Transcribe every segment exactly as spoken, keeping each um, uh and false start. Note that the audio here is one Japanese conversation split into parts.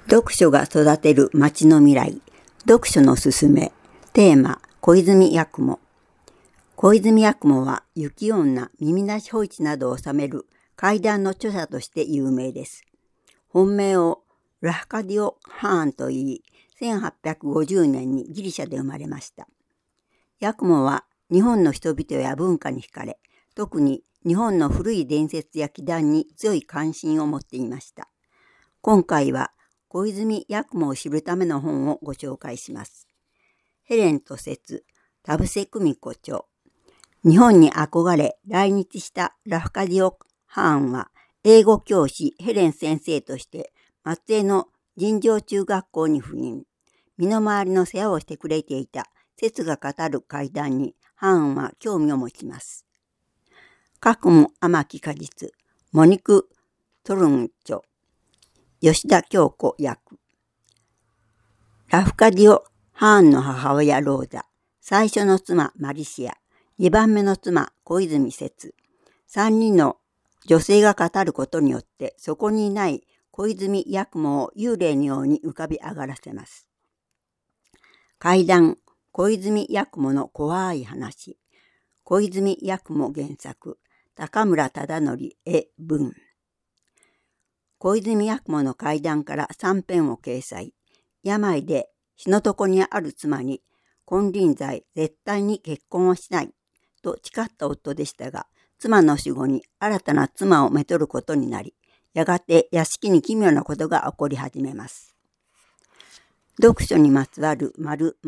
読書が育てる街の未来。読書のすすめ。テーマ、小泉八雲。小泉八雲は、雪女、耳なし保一などを収める怪談の著者として有名です。本名をラフカディオ・ハーンと言い、せんはっぴゃくごじゅうねんにギリシャで生まれました。八雲は日本の人々や文化に惹かれ、特に日本の古い伝説や奇談に強い関心を持っていました。今回は小泉八雲を知るための本をご紹介します。ヘレンと説、田伏久美子著。日本に憧れ来日したラフカディオ・ハーンは英語教師ヘレン先生として松江の尋常中学校に赴任。身の回りの世話をしてくれていた説が語る怪談にハーンは興味を持ちます。各務天木果実、モニク・トルン著。吉田京子役。ラフカディオ・ハーンの母親ローザ、最初の妻マリシア、にばんめの妻小泉節、さんにんの女性が語ることによってそこにいない小泉八雲を幽霊のように浮かび上がらせます。怪談、小泉八雲の怖い話。小泉八雲原作、高村忠則絵文。小泉八雲の怪談からさん編を掲載。病で死の床にある妻に、金輪際絶対に結婚をしないと誓った夫でしたが、妻の死後に新たな妻をめとることになり、やがて屋敷に奇妙なことが起こり始めます。読書にまつわる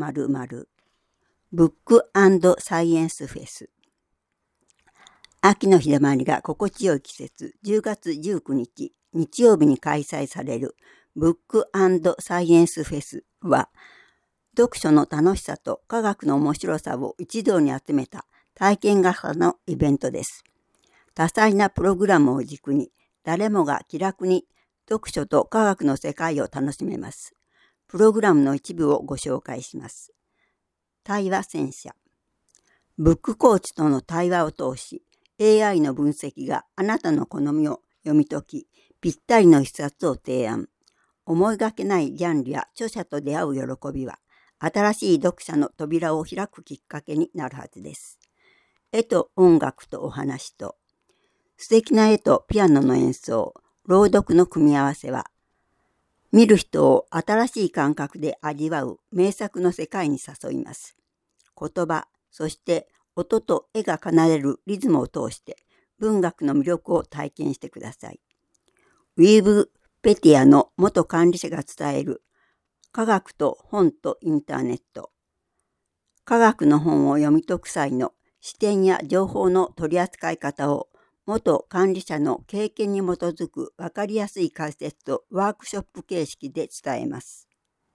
〇〇〇。ブック&サイエンスフェス。秋の日だまりが心地よい季節、じゅうがつじゅうくにち、日曜日に開催されるブック&サイエンスフェスは、読書の楽しさと科学の面白さを一堂に集めた体験型のイベントです。多彩なプログラムを軸に、誰もが気楽に読書と科学の世界を楽しめます。プログラムの一部をご紹介します。対話戦車。ブックコーチとの対話を通し、エーアイ の分析があなたの好みを読み解き、ぴったりの一冊を提案。思いがけないジャンルや著者と出会う喜びは、新しい読者の扉を開くきっかけになるはずです。絵と音楽とお話と、素敵な絵とピアノの演奏、朗読の組み合わせは、見る人を新しい感覚で味わう名作の世界に誘います。言葉、そして音と絵が奏でるリズムを通して文学の魅力を体験してください。ウィーブ・ペティアの元管理者が伝える科学と本とインターネット。科学の本を読み解く際の視点や情報の取り扱い方を元管理者の経験に基づく分かりやすい解説とワークショップ形式で伝えます。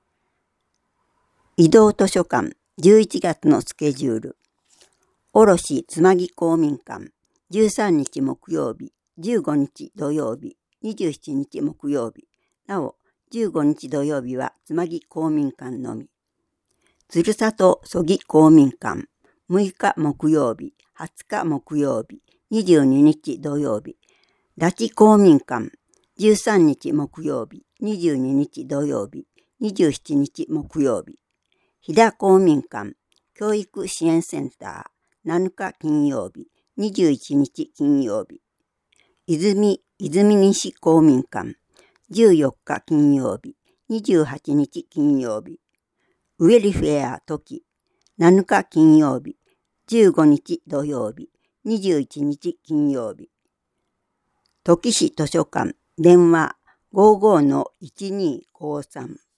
移動図書館じゅういちがつのスケジュール。卸つまぎ公民館じゅうさんにち木曜日、じゅうごにち土曜日、にじゅうしちにち木曜日。なお、じゅうごにち土曜日はつまぎ公民館のみ。鶴里曽木公民館むいか木曜日、はつか木曜日、にじゅうににち土曜日。拉致公民館じゅうさんにち木曜日、にじゅうににち土曜日、にじゅうしちにち木曜日。飛騨公民館教育支援センターなのか金曜日、にじゅういちにち金曜日。泉、泉西公民館じゅうよっか金曜日、にじゅうはちにち金曜日。ウェルフェア時なのか金曜日、じゅうごにち土曜日、にじゅういちにち金曜日。土岐市図書館電話 ごーごーのいちにーごーさん